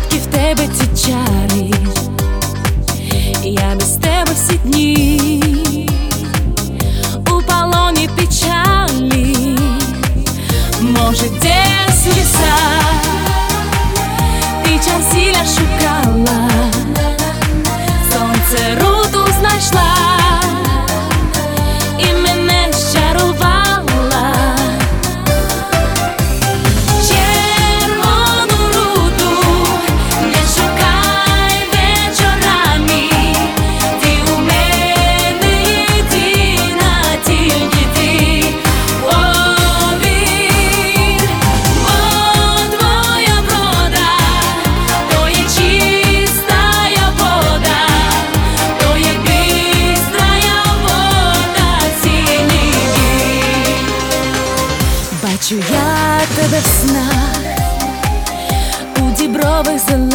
звідки в тебе ці чари? Я без тебе всі дні у полоні печалі. Може, десь в лісах ти часіля шукала, сонце руту знайшла і мене щарувала. Червону руту не шукай вечорами, ти у мене єдина, тільки ти. Повір, бо твоя врода то є чистая вода, то є бистрая вода синеві. Бачу я тебе в снах, у дібрових зелених,